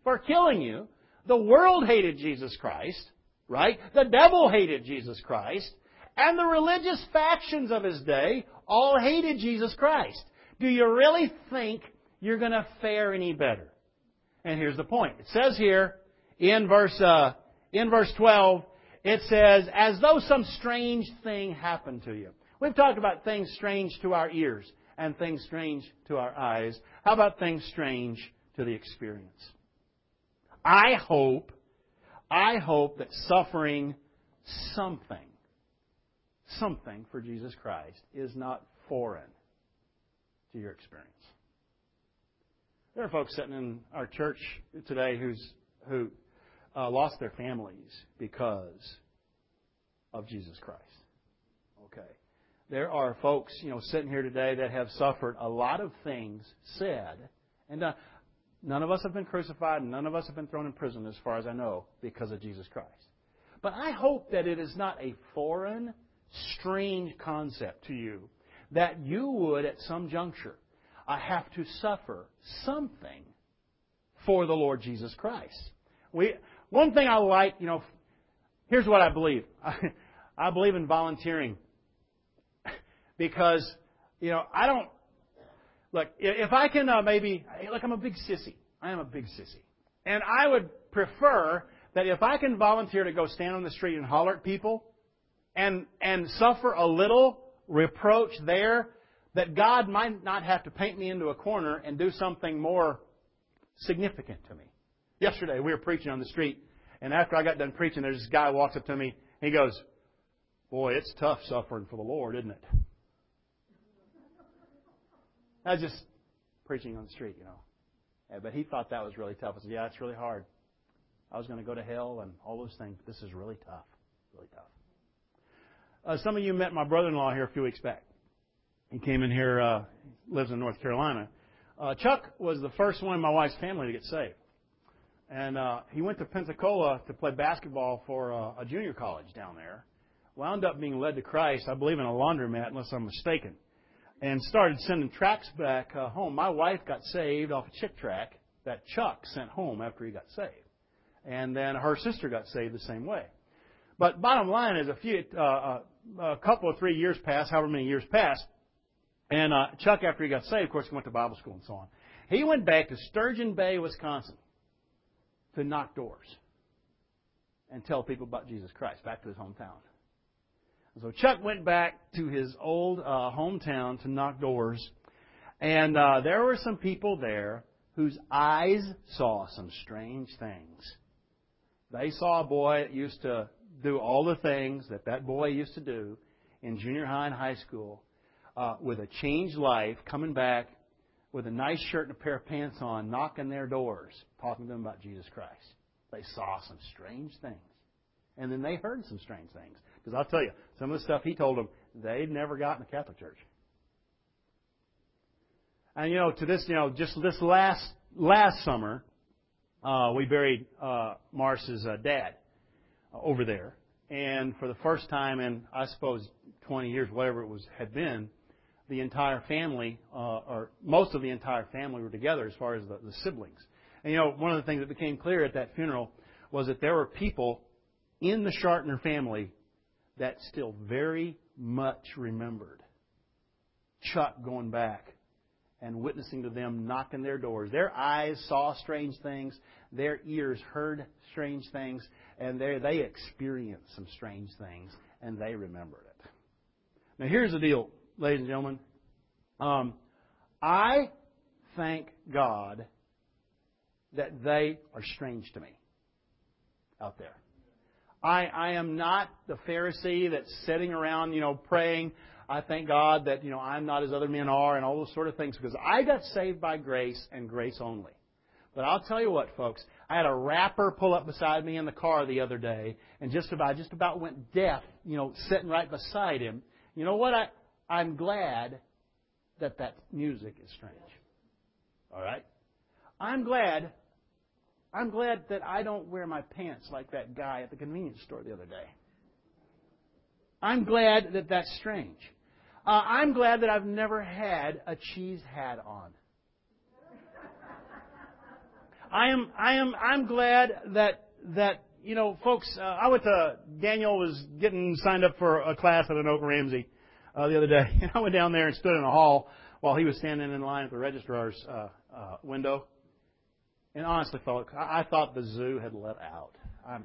for killing you. The world hated Jesus Christ, right? The devil hated Jesus Christ. And the religious factions of his day all hated Jesus Christ. Do you really think you're going to fare any better? And here's the point. It says here in verse uh, in verse twelve, it says, as though some strange thing happened to you. We've talked about things strange to our ears and things strange to our eyes. How about things strange to the experience? I hope, I hope that suffering something, something for Jesus Christ is not foreign to your experience. There are folks sitting in our church today who's who uh, lost their families because of Jesus Christ. Okay. There are folks, you know, sitting here today that have suffered a lot of things said and done. None of us have been crucified, and none of us have been thrown in prison, as far as I know, because of Jesus Christ. But I hope that it is not a foreign, strange concept to you that you would, at some juncture, I have to suffer something for the Lord Jesus Christ. We, one thing I like, you know, here's what I believe. I, I believe in volunteering because, you know, I don't, look, if I can uh, maybe, look, I'm a big sissy. I am a big sissy. And I would prefer that if I can volunteer to go stand on the street and holler at people and and suffer a little reproach there, that God might not have to paint me into a corner and do something more significant to me. Yesterday, we were preaching on the street, and after I got done preaching, there's this guy who walks up to me, and he goes, boy, it's tough suffering for the Lord, isn't it? I was just preaching on the street, you know. Yeah, but he thought that was really tough. I said, yeah, it's really hard. I was going to go to hell and all those things. This is really tough, really tough. Uh, some of you met my brother-in-law here a few weeks back. He came in here, uh, lives in North Carolina. Uh, Chuck was the first one in my wife's family to get saved. And uh, he went to Pensacola to play basketball for uh, a junior college down there. Wound up being led to Christ, I believe, in a laundromat, unless I'm mistaken. And started sending tracts back uh, home. My wife got saved off a chick tract that Chuck sent home after he got saved. And then her sister got saved the same way. But bottom line is a few, uh, a couple of three years passed, however many years passed, and uh, Chuck, after he got saved, of course, he went to Bible school and so on. He went back to Sturgeon Bay, Wisconsin, to knock doors and tell people about Jesus Christ, back to his hometown. So Chuck went back to his old uh, hometown to knock doors, and uh, there were some people there whose eyes saw some strange things. They saw a boy that used to do all the things that that boy used to do in junior high and high school, uh, with a changed life, coming back with a nice shirt and a pair of pants on, knocking their doors, talking to them about Jesus Christ. They saw some strange things. And then they heard some strange things. Because I'll tell you, some of the stuff he told them, they'd never got in the Catholic Church. And, you know, to this, you know, just this last last summer, uh, we buried uh, Mars's uh, dad uh, over there. And for the first time in, I suppose, twenty years, whatever it was, had been, the entire family, uh, or most of the entire family were together as far as the, the siblings. And, you know, one of the things that became clear at that funeral was that there were people in the Shartner family that still very much remembered Chuck going back and witnessing to them, knocking their doors. Their eyes saw strange things. Their ears heard strange things. And they they experienced some strange things. And they remembered it. Now, here's the deal, ladies and gentlemen. Um, I thank God that they are strange to me out there. I, I am not the Pharisee that's sitting around, you know, praying. I thank God that, you know, I'm not as other men are and all those sort of things, because I got saved by grace and grace only. But I'll tell you what, folks, I had a rapper pull up beside me in the car the other day and just about just about went deaf, you know, sitting right beside him. You know what? I, I'm glad that that music is strange. All right? I'm glad I'm glad that I don't wear my pants like that guy at the convenience store the other day. I'm glad that that's strange. Uh, I'm glad that I've never had a cheese hat on. I am, I am, I'm glad that, that, you know, folks, uh, I went to, Daniel was getting signed up for a class at an Oak Ramsey, uh, the other day. And I went down there and stood in a hall while he was standing in line at the registrar's, uh, uh, window. And honestly, folks, I, I thought the zoo had let out. I'm,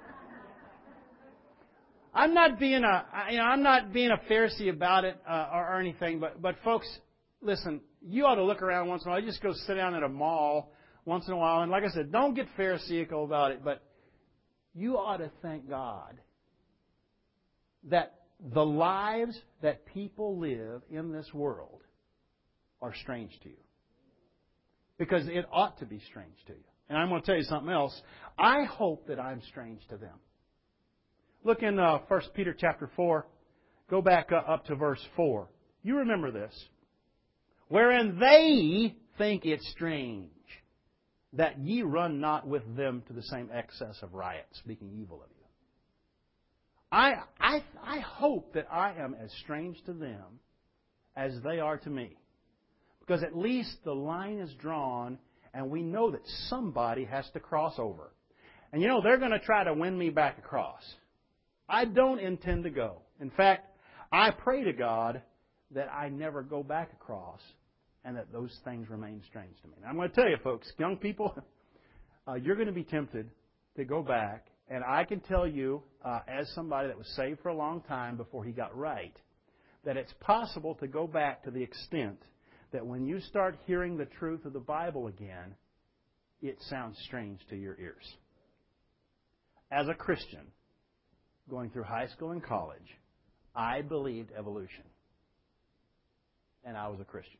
I'm not being a, you know, I'm not being a Pharisee about it, uh, or, or anything, but, but folks, listen, you ought to look around once in a while. You just go sit down at a mall once in a while. And like I said, don't get Pharisaical about it, but you ought to thank God that the lives that people live in this world are strange to you. Because it ought to be strange to you. And I'm going to tell you something else. I hope that I'm strange to them. Look in uh, First Peter chapter four. Go back uh, up to verse four. You remember this. Wherein they think it strange that ye run not with them to the same excess of riot, speaking evil of you. I, I, I hope that I am as strange to them as they are to me. Because at least the line is drawn and we know that somebody has to cross over. And you know, they're going to try to win me back across. I don't intend to go. In fact, I pray to God that I never go back across and that those things remain strange to me. And I'm going to tell you, folks, young people, uh, you're going to be tempted to go back. And I can tell you, uh, as somebody that was saved for a long time before he got right, that it's possible to go back to the extent that when you start hearing the truth of the Bible again, it sounds strange to your ears. As a Christian, going through high school and college, I believed evolution. And I was a Christian.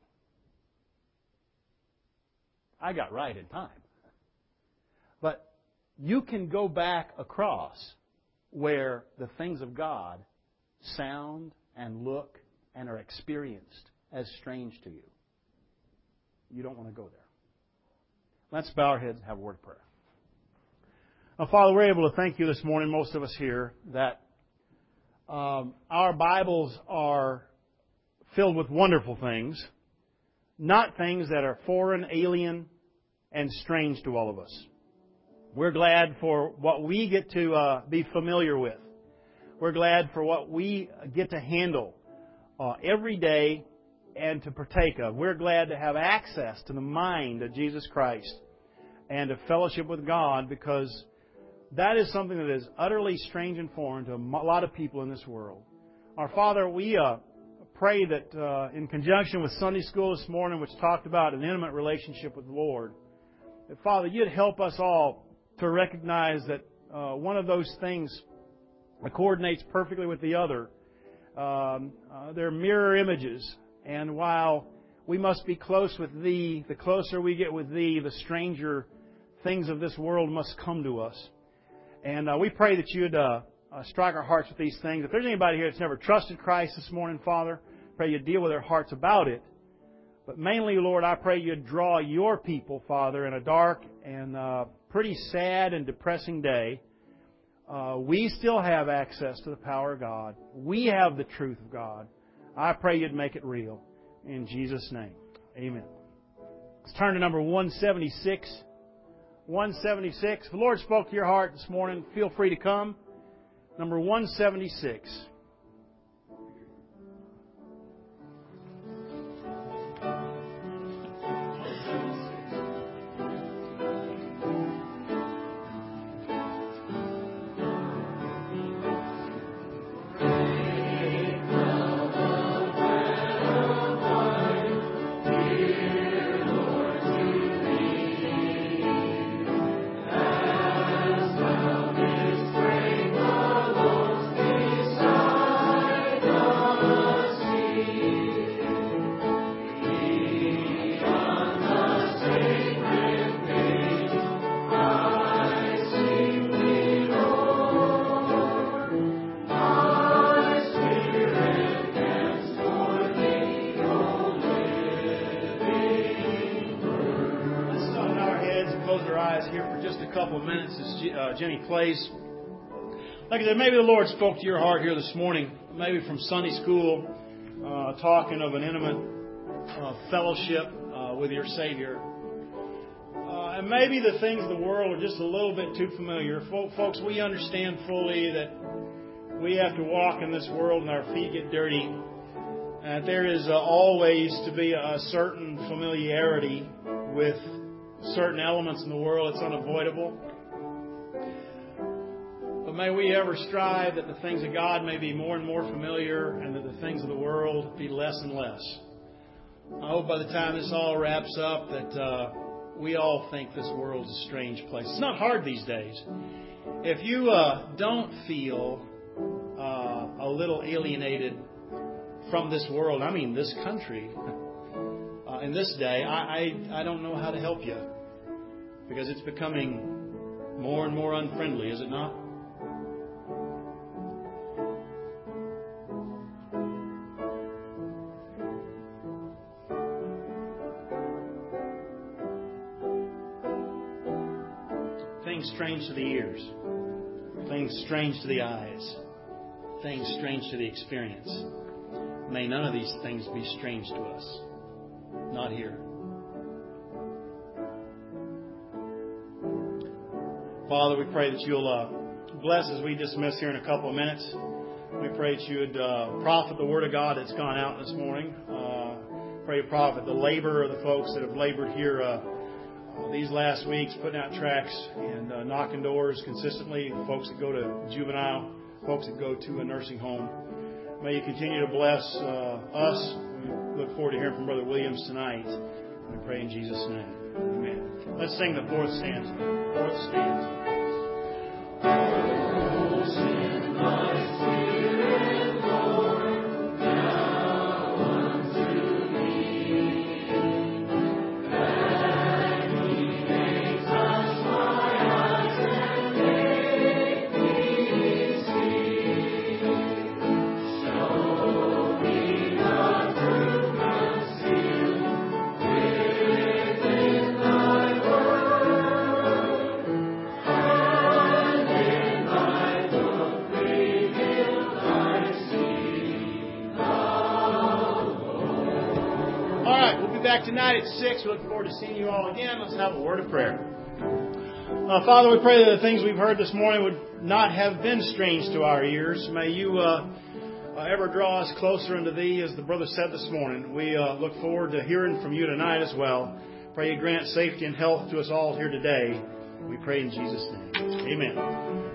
I got right in time. But you can go back across where the things of God sound and look and are experienced as strange to you. You don't want to go there. Let's bow our heads and have a word of prayer. Now, Father, we're able to thank you this morning, most of us here, that um, our Bibles are filled with wonderful things, not things that are foreign, alien, and strange to all of us. We're glad for what we get to uh, be familiar with. We're glad for what we get to handle uh, every day and to partake of. We're glad to have access to the mind of Jesus Christ and to fellowship with God, because that is something that is utterly strange and foreign to a lot of people in this world. Our Father, we uh, pray that uh, in conjunction with Sunday school this morning, which talked about an intimate relationship with the Lord, that, Father, you'd help us all to recognize that uh, one of those things coordinates perfectly with the other. Um, uh, they're mirror images. And while we must be close with Thee, the closer we get with Thee, the stranger things of this world must come to us. And uh, we pray that You'd uh, uh, strike our hearts with these things. If there's anybody here that's never trusted Christ this morning, Father, pray You'd deal with their hearts about it. But mainly, Lord, I pray You'd draw Your people, Father, in a dark and uh, pretty sad and depressing day. Uh, we still have access to the power of God. We have the truth of God. I pray You'd make it real. In Jesus' name, amen. Let's turn to number one seventy-six. one seventy-six. If the Lord spoke to your heart this morning, feel free to come. Number one seventy-six. Jenny plays. Like I said, maybe the Lord spoke to your heart here this morning, maybe from Sunday school, uh, talking of an intimate uh, fellowship uh, with your Savior. Uh, And maybe the things of the world are just a little bit too familiar. Folks, we understand fully that we have to walk in this world and our feet get dirty. And there is uh, always to be a certain familiarity with certain elements in the world. It's unavoidable. But may we ever strive that the things of God may be more and more familiar and that the things of the world be less and less. I hope by the time this all wraps up that uh, we all think this world's a strange place. It's not hard these days. If you uh, don't feel uh, a little alienated from this world, I mean this country, uh, in this day, I, I, I don't know how to help you. Because it's becoming more and more unfriendly, is it not? Things strange to the ears. Things strange to the eyes. Things strange to the experience. May none of these things be strange to us. Not here. Father, we pray that you'll uh, bless as we dismiss here in a couple of minutes. We pray that you would uh, profit the Word of God that's gone out this morning. Uh, pray you profit the labor of the folks that have labored here uh, these last weeks, putting out tracts and uh, knocking doors consistently. Folks that go to juvenile, folks that go to a nursing home. May you continue to bless uh, us. We look forward to hearing from Brother Williams tonight. We pray in Jesus' name. Amen. Let's sing the fourth stanza. Fourth stanza. Tonight at six. We look forward to seeing you all again. Let's have a word of prayer. Uh, Father, we pray that the things we've heard this morning would not have been strange to our ears. May you uh, uh, ever draw us closer unto Thee, as the brother said this morning. We uh, look forward to hearing from you tonight as well. Pray you grant safety and health to us all here today. We pray in Jesus' name. Amen.